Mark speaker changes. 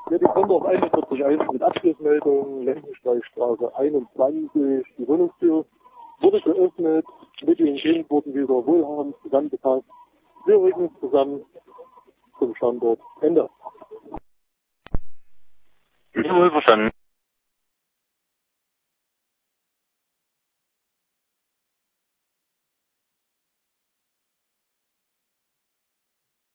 Speaker 1: Ja, die Standort 41 mit Abschlussmeldung, Lendenstreichstraße 21. Die Wohnungstür wurde geöffnet, Mittel und Kind wurden wieder wohlhabend zusammengepasst. Wir rücken zusammen zum Standort. Ende.
Speaker 2: Jawohl, verstanden.